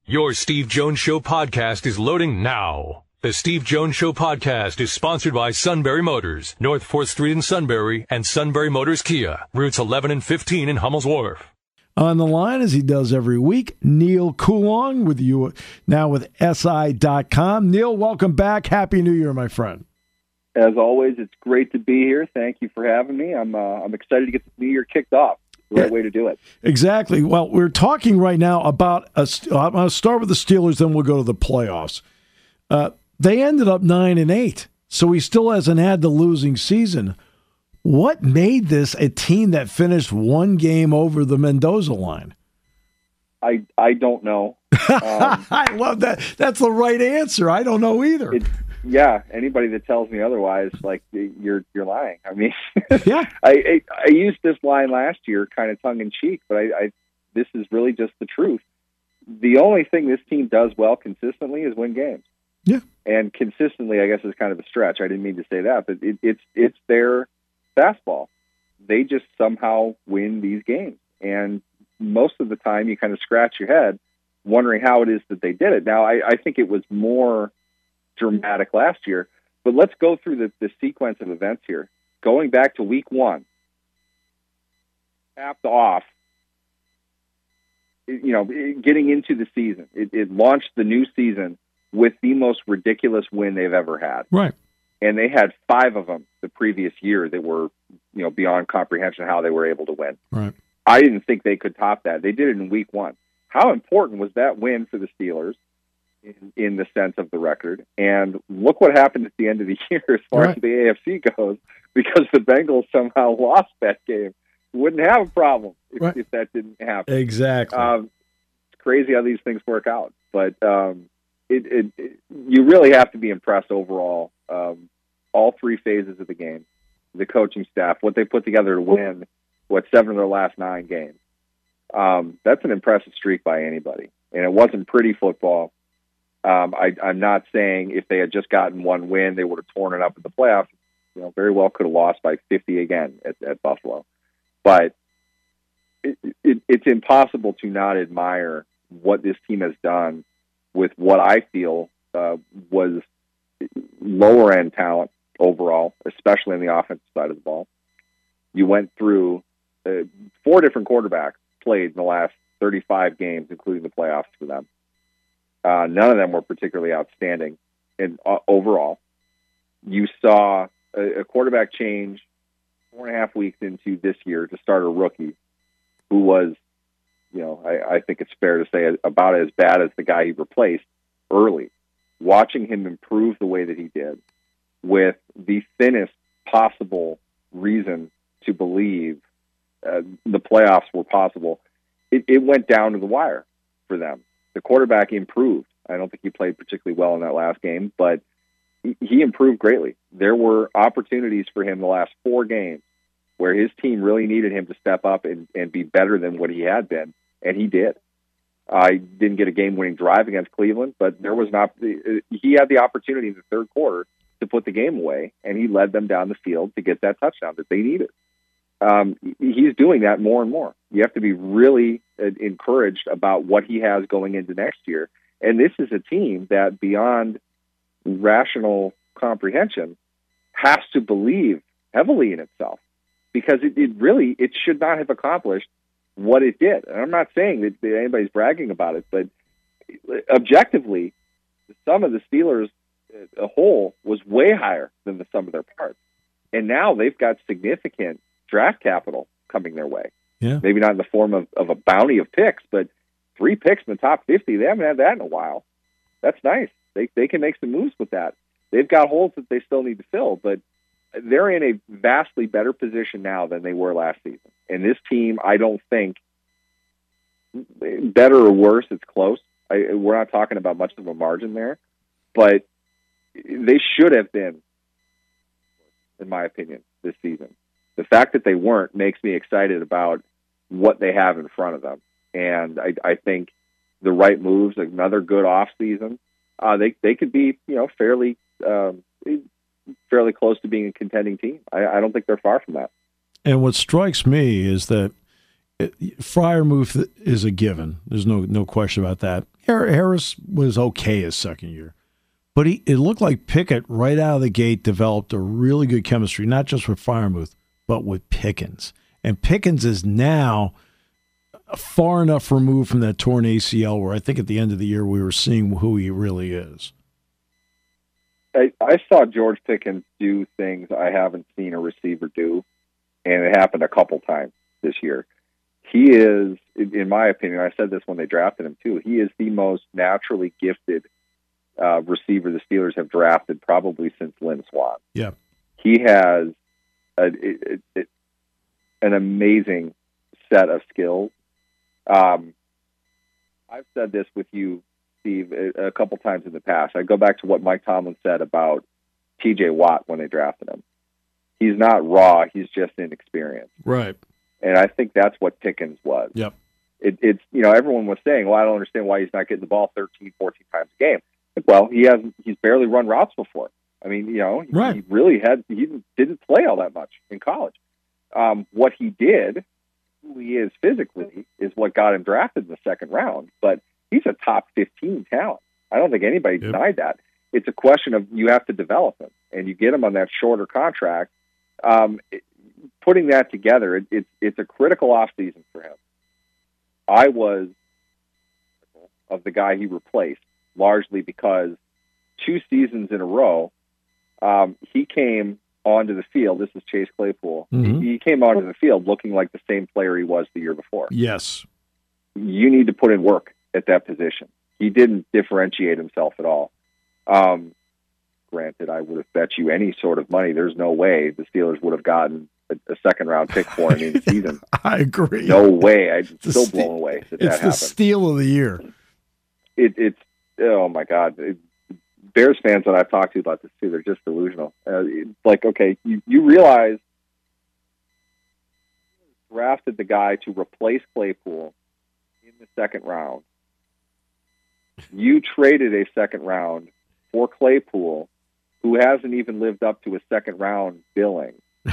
Your Steve Jones Show podcast is loading now. The Steve Jones Show podcast is sponsored by Sunbury Motors, North 4th Street in Sunbury, and Sunbury Motors Kia, routes 11 and 15 in Hummel's Wharf. On the line, as he does every week, Neil Coulon with you now with SI.com. Neil, welcome back. Happy New Year, my friend. As always, it's great to be here. Thank you for having me. I'm excited to get the new year kicked off. The right way to do it. Exactly. Well, we're talking right now about I'm going to start with the Steelers, then we'll go to the playoffs. They ended up 9-8, so he still hasn't had the losing season. What made this a team that finished one game over the Mendoza line? I don't know. I love that. That's the right answer. I don't know either. Yeah, anybody that tells me otherwise, like, you're lying. I mean, yeah. I used this line last year, kind of tongue in cheek, but this is really just the truth. The only thing this team does well consistently is win games. Yeah, and consistently, I guess, is kind of a stretch. I didn't mean to say that, but it's their fastball. They just somehow win these games, and most of the time, you kind of scratch your head wondering how it is that they did it. Now, I think it was more dramatic last year, but let's go through the sequence of events here. Going back to week 1, tapped off, getting into the season. It launched the new season with the most ridiculous win they've ever had. Right. And they had 5 of them the previous year that were, beyond comprehension how they were able to win. Right. I didn't think they could top that. They did it in week 1. How important was that win for the Steelers in the sense of the record? And look what happened at the end of the year as far as the AFC goes, because the Bengals somehow lost that game. Wouldn't have a problem if that didn't happen. Exactly. It's crazy how these things work out. But you really have to be impressed overall. All 3 phases of the game, the coaching staff, what they put together to win, 7 of their last 9 games. That's an impressive streak by anybody. And it wasn't pretty football. I'm not saying if they had just gotten one win, they would have torn it up in the playoffs. Very well could have lost by 50 again at Buffalo. But it's impossible to not admire what this team has done with what I feel was lower-end talent overall, especially on the offensive side of the ball. You went through 4 different quarterbacks played in the last 35 games, including the playoffs for them. None of them were particularly outstanding overall. You saw a quarterback change 4.5 weeks into this year to start a rookie who was, I think it's fair to say, about as bad as the guy he replaced early. Watching him improve the way that he did with the thinnest possible reason to believe the playoffs were possible, it went down to the wire for them. The quarterback improved. I don't think he played particularly well in that last game, but he improved greatly. There were opportunities for him the last 4 games where his team really needed him to step up and be better than what he had been, and he did. I didn't get a game-winning drive against Cleveland, but there was he had the opportunity in the third quarter to put the game away, and he led them down the field to get that touchdown that they needed. He's doing that more and more. You have to be really encouraged about what he has going into next year. And this is a team that, beyond rational comprehension, has to believe heavily in itself, because it should not have accomplished what it did. And I'm not saying that anybody's bragging about it, but objectively, the sum of the Steelers as a whole was way higher than the sum of their parts. And now they've got significant draft capital coming their way. Yeah. Maybe not in the form of a bounty of picks, but 3 picks in the top 50. They haven't had that in a while. That's nice. They can make some moves with that. They've got holes that they still need to fill, but they're in a vastly better position now than they were last season. And this team, I don't think, better or worse, it's close. We're not talking about much of a margin there, but they should have been, in my opinion, this season. The fact that they weren't makes me excited about what they have in front of them. And I think the right moves, another good off season, they could be, fairly close to being a contending team. I don't think they're far from that. And what strikes me is that Freiermuth is a given. There's no question about that. Harris was okay his second year. But it looked like Pickett right out of the gate developed a really good chemistry, not just with Freiermuth, but with Pickens. And Pickens is now far enough removed from that torn ACL where I think at the end of the year we were seeing who he really is. I saw George Pickens do things I haven't seen a receiver do, and it happened a couple times this year. He is, in my opinion, I said this when they drafted him too, he is the most naturally gifted receiver the Steelers have drafted probably since Lynn Swann. Yeah. He has an amazing set of skills. I've said this with you, Steve, a couple times in the past. I go back to what Mike Tomlin said about T.J. Watt when they drafted him. He's not raw, he's just inexperienced. Right. And I think that's what Pickens was. Yep. It's everyone was saying, well, I don't understand why he's not getting the ball 13, 14 times a game. Well, he's barely run routes before. I mean, right. He didn't play all that much in college. What he did, who he is physically, is what got him drafted in the second round. But he's a top 15 talent. I don't think anybody denied that. It's a question of you have to develop him, and you get him on that shorter contract. Putting that together, it's a critical offseason for him. I was of the guy he replaced, largely because 2 seasons in a row, he came onto the field. This is Chase Claypool. Mm-hmm. He came onto the field looking like the same player he was the year before. Yes. You need to put in work at that position. He didn't differentiate himself at all. Granted, I would have bet you any sort of money there's no way the Steelers would have gotten a second-round pick for him in the season. I agree. No way. I'm still blown away that happened. It's the steal of the year. It's oh, my God. Bears fans that I've talked to about this, too, they're just delusional. Okay, you realize you drafted the guy to replace Claypool in the second round. You traded a second round for Claypool, who hasn't even lived up to a second-round billing.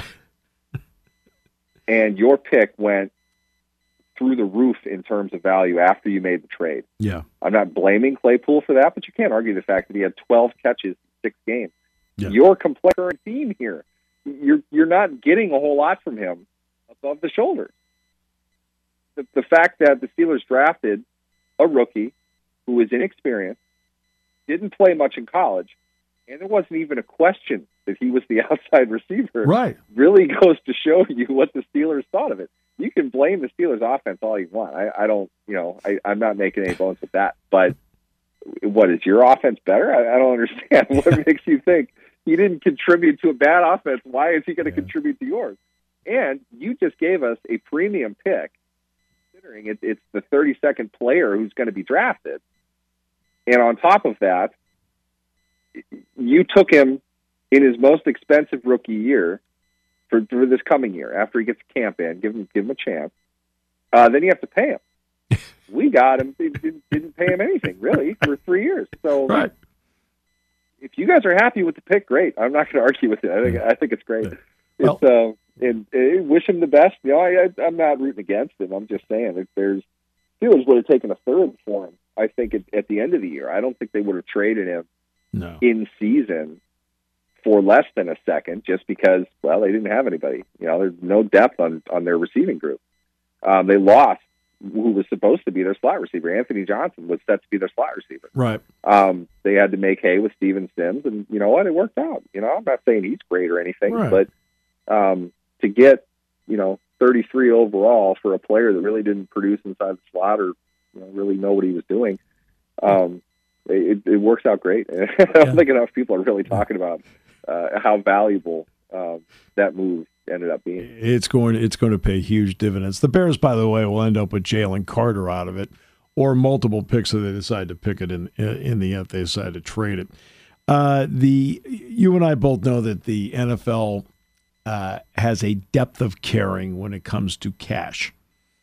And your pick went through the roof in terms of value after you made the trade. Yeah. I'm not blaming Claypool for that, but you can't argue the fact that he had 12 catches in 6 games. Yeah. You're complex team here. You're not getting a whole lot from him above the shoulder. The fact that the Steelers drafted a rookie who was inexperienced, didn't play much in college, and there wasn't even a question that he was the outside receiver, right, really goes to show you what the Steelers thought of it. You can blame the Steelers offense all you want. I don't, I'm not making any bones with that. But what, is your offense better? I don't understand. What makes you think he didn't contribute to a bad offense? Why is he going to contribute to yours? And you just gave us a premium pick, considering it's the 32nd player who's going to be drafted. And on top of that, you took him in his most expensive rookie year for this coming year. After he gets camp in, give him a chance. Then you have to pay him. We got him; didn't pay him anything really for 3 years. So, right. If you guys are happy with the pick, great. I'm not going to argue with it. I think it's great. Well, and wish him the best. I'm not rooting against him. I'm just saying if there's Steelers would have taken a third for him. I think at the end of the year, I don't think they would have traded him in season for less than a second, just because, well, they didn't have anybody. There's no depth on their receiving group. They lost who was supposed to be their slot receiver. Anthony Johnson was set to be their slot receiver. Right. They had to make hay with Steven Sims, and you know what? It worked out. I'm not saying he's great or anything, right, but to get 33 overall for a player that really didn't produce inside the slot or really know what he was doing, it works out great. I don't think enough people are really talking about how valuable that move ended up being. It's going to pay huge dividends. The Bears, by the way, will end up with Jalen Carter out of it, or multiple picks if they decide to pick it in the end. If they decide to trade it. You and I both know that the NFL has a depth of caring when it comes to cash.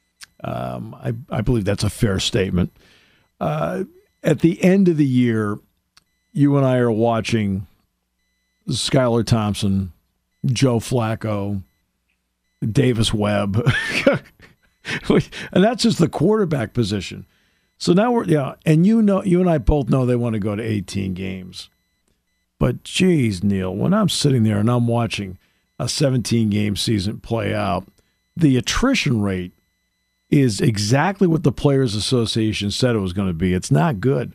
I believe that's a fair statement. At the end of the year, you and I are watching Skylar Thompson, Joe Flacco, Davis Webb, And that's just the quarterback position. So now and you and I both know they want to go to 18 games. But geez, Neil, when I'm sitting there and I'm watching a 17-game season play out, the attrition rate is exactly what the Players Association said it was going to be. It's not good.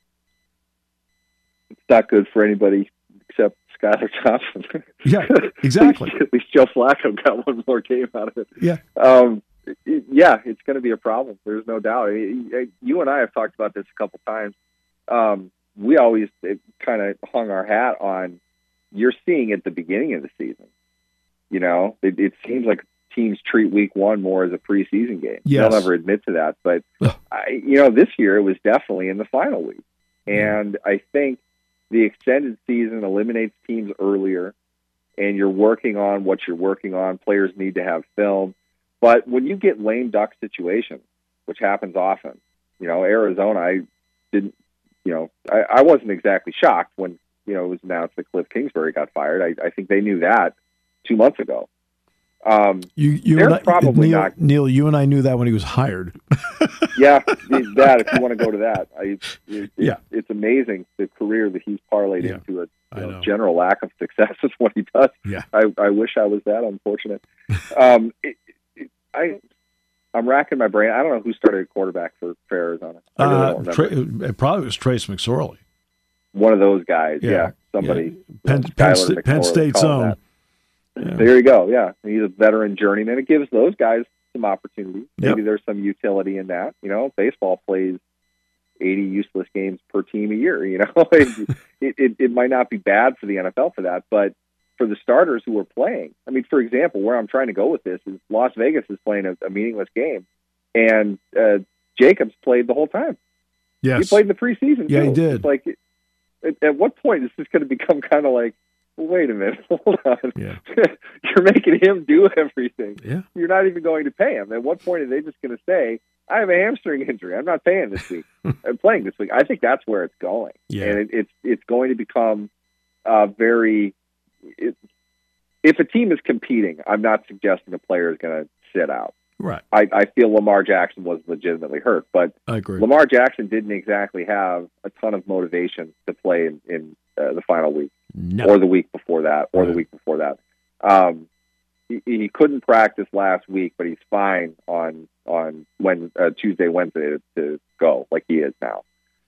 It's not good for anybody except Skylar Thompson. Yeah, exactly. At least Joe Flacco got one more game out of it. Yeah. Yeah, it's going to be a problem. There's no doubt. You and I have talked about this a couple times. We always kind of hung our hat on, you're seeing at the beginning of the season. You know, it seems like teams treat week one more as a preseason game. Yes. They'll never admit to that. But, this year it was definitely in the final week. And I think the extended season eliminates teams earlier, and you're working on what you're working on. Players need to have film. But when you get lame duck situations, which happens often, Arizona, I wasn't exactly shocked when, it was announced that Cliff Kingsbury got fired. I think they knew that 2 months ago. They're probably not. Neil, you and I knew that when he was hired. Yeah, that, if you want to go to that. It's amazing the career that he's parlayed into a general lack of success is what he does. Yeah. I wish I was that unfortunate. I'm racking my brain. I don't know who started at quarterback for Arizona. I really don't remember. It probably was Trace McSorley. One of those guys, somebody. Yeah. Penn State's own. Yeah. There you go. Yeah, he's a veteran journeyman. It gives those guys some opportunity. Maybe there's some utility in that. Baseball plays 80 useless games per team a year. It might not be bad for the NFL for that, but for the starters who are playing, I mean, for example, where I'm trying to go with this is Las Vegas is playing a meaningless game, and Jacobs played the whole time. Yes, he played in the preseason. Yeah, too. he did. It's like, at what point is this going to become kind of like, well, wait a minute, hold on. Yeah. You're making him do everything. Yeah. You're not even going to pay him. At what point are they just going to say, I have a hamstring injury, I'm not paying this week. I'm playing this week. I think that's where it's going. Yeah. And it's going to become very if a team is competing, I'm not suggesting a player is going to sit out. Right. I feel Lamar Jackson was legitimately hurt, but I agree. Lamar Jackson didn't exactly have a ton of motivation to play in the final week. No. Or the week before that, the week before that. He couldn't practice last week, but he's fine on Tuesday, Wednesday to go like he is now.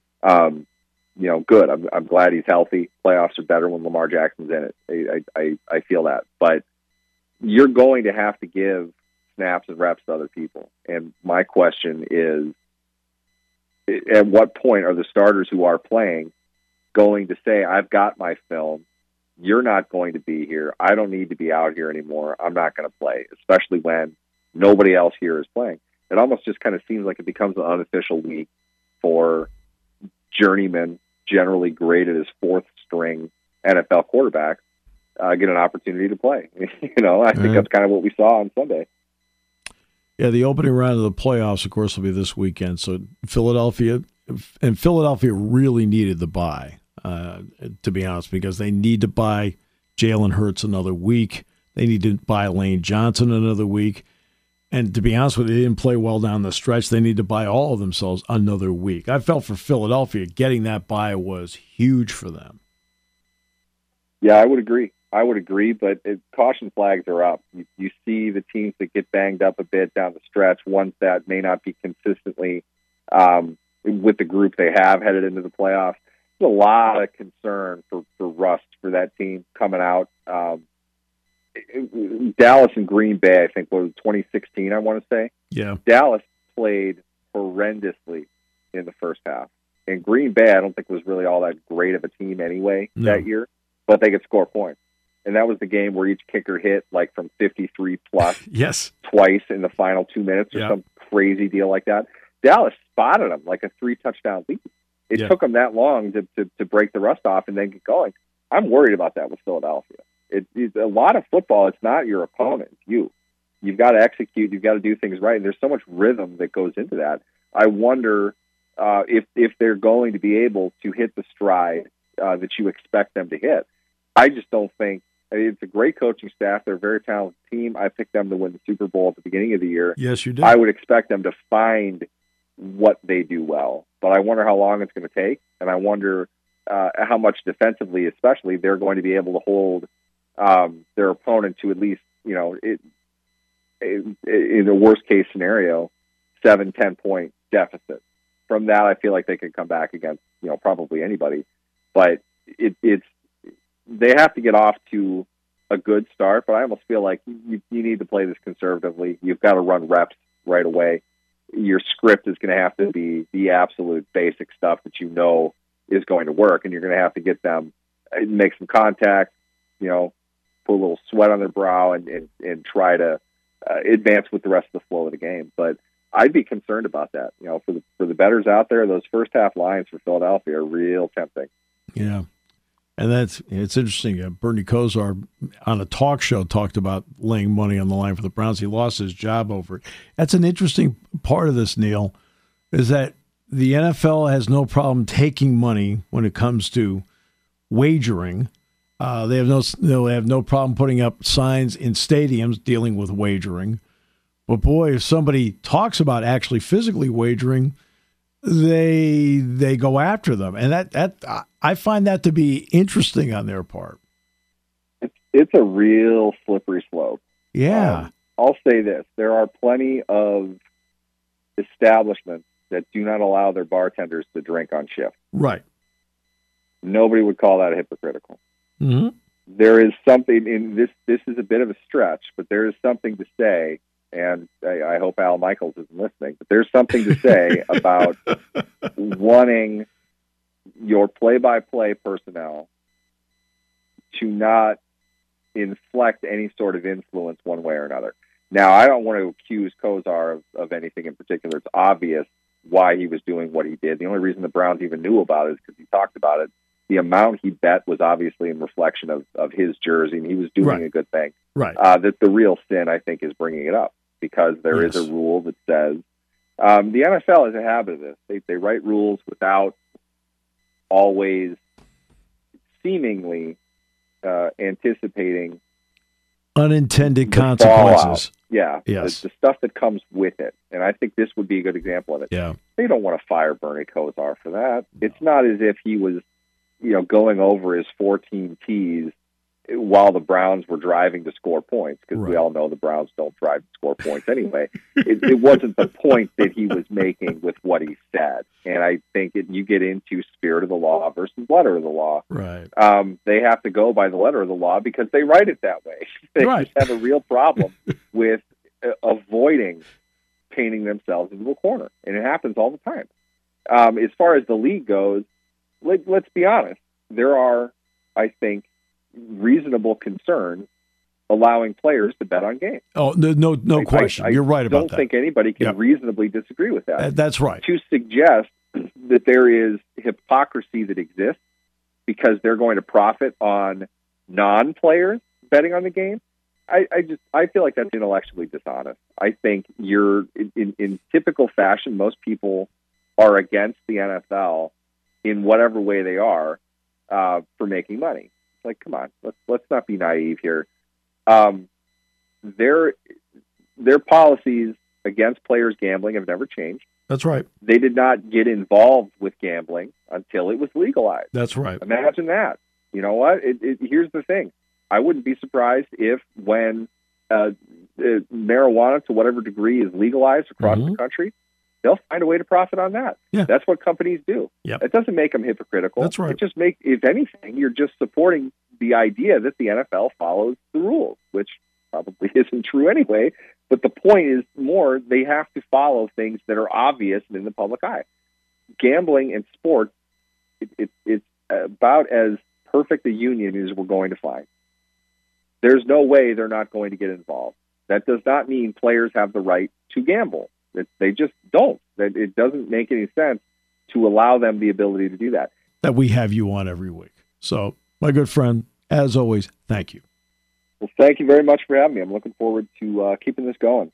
Good. I'm glad he's healthy. Playoffs are better when Lamar Jackson's in it. I feel that, but you're going to have to give snaps and reps to other people. And my question is, at what point are the starters who are playing going to say, I've got my film, you're not going to be here, I don't need to be out here anymore, I'm not going to play, especially when nobody else here is playing. It almost just kind of seems like it becomes an unofficial week for journeymen, generally graded as fourth string NFL quarterbacks, get an opportunity to play. I think that's kind of what we saw on Sunday. Yeah, the opening round of the playoffs, of course, will be this weekend. So Philadelphia really needed the bye. To be honest, because they need to buy Jalen Hurts another week. They need to buy Lane Johnson another week. And to be honest with you, they didn't play well down the stretch. They need to buy all of themselves another week. I felt for Philadelphia, getting that bye was huge for them. Yeah, I would agree, but caution flags are up. You see the teams that get banged up a bit down the stretch, ones that may not be consistently with the group they have headed into the playoffs. There's a lot of concern for rust for that team coming out. Dallas and Green Bay, I think, was 2016, I want to say. Yeah. Dallas played horrendously in the first half. And Green Bay, I don't think was really all that great of a team anyway that year, but they could score points. And that was the game where each kicker hit like from 53 plus yes. twice in the final 2 minutes or some crazy deal like that. Dallas spotted them like a 3-touchdown lead. It took them that long to break the rust off and then get going. I'm worried about that with Philadelphia. It's a lot of football. It's not your opponent. It's you. You've got to execute. You've got to do things right. And there's so much rhythm that goes into that. I wonder if they're going to be able to hit the stride that you expect them to hit. I just don't think It's a great coaching staff. They're a very talented team. I picked them to win the Super Bowl at the beginning of the year. Yes, you did. I would expect them to find what they do well, but I wonder how long it's going to take, and I wonder how much defensively, especially, they're going to be able to hold their opponent to at least, in the worst case scenario, 7-10 point deficit. From that, I feel like they can come back against, probably anybody, but they have to get off to a good start. But I almost feel like you need to play this conservatively. You've got to run reps right away. Your script is going to have to be the absolute basic stuff that is going to work, and you're going to have to get them make some contact, put a little sweat on their brow, and try to advance with the rest of the flow of the game. But I'd be concerned about that. For the bettors out there, those first half lines for Philadelphia are real tempting. Yeah. And it's interesting. Bernie Kosar on a talk show talked about laying money on the line for the Browns. He lost his job over it. That's an interesting part of this, Neil, is that the NFL has no problem taking money when it comes to wagering. They have no problem putting up signs in stadiums dealing with wagering. But boy, if somebody talks about actually physically wagering, they go after them, and that I find that to be interesting on their part. It's a real slippery slope. Yeah, I'll say this: there are plenty of establishments that do not allow their bartenders to drink on shift. Right. Nobody would call that hypocritical. Mm-hmm. There is something in this. This is a bit of a stretch, but there is something to say. And I hope Al Michaels isn't listening, but there's something to say about wanting your play-by-play personnel to not inflect any sort of influence one way or another. Now, I don't want to accuse Kosar of anything in particular. It's obvious why he was doing what he did. The only reason the Browns even knew about it is because he talked about it. The amount he bet was obviously in reflection of his jersey, and he was doing a good thing. Right. That the real sin, I think, is bringing it up, because there is a rule that says the NFL has a habit of this. They write rules without always seemingly anticipating unintended consequences. Yeah, yes. The stuff that comes with it. And I think this would be a good example of it. Yeah. They don't want to fire Bernie Kosar for that. No. It's not as if he was, going over his 14 Ts while the Browns were driving to score points, because we all know the Browns don't drive to score points anyway. It wasn't the point that he was making with what he said. And I think you get into spirit of the law versus letter of the law. Right. They have to go by the letter of the law because they write it that way. They just have a real problem with avoiding painting themselves into a corner. And it happens all the time. As far as the league goes, let's be honest. There are, I think, reasonable concern allowing players to bet on games. Oh, no question. You're right about that. I don't think anybody can reasonably disagree with that. That's right. To suggest that there is hypocrisy that exists because they're going to profit on non-players betting on the game, I feel like that's intellectually dishonest. I think you're in typical fashion. Most people are against the NFL in whatever way they are for making money. Like, come on, let's not be naive here. Their policies against players gambling have never changed. That's right. They did not get involved with gambling until it was legalized. That's right. Imagine that. You know what? Here's the thing. I wouldn't be surprised if when marijuana to whatever degree is legalized across the country, they'll find a way to profit on that. Yeah. That's what companies do. Yep. It doesn't make them hypocritical. That's right. It just if anything, you're just supporting the idea that the NFL follows the rules, which probably isn't true anyway. But the point is more, they have to follow things that are obvious and in the public eye. Gambling and sports, it's about as perfect a union as we're going to find. There's no way they're not going to get involved. That does not mean players have the right to gamble. They just don't. It doesn't make any sense to allow them the ability to do that. That we have you on every week. So, my good friend, as always, thank you. Well, thank you very much for having me. I'm looking forward to keeping this going.